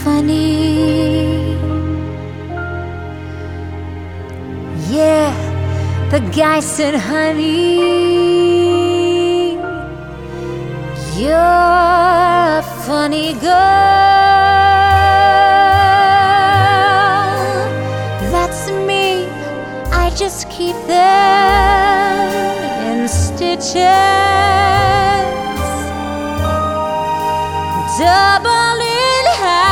funny. Yeah, the guy said, honey, you're a funny girl. That's me, I just keep them in stitches.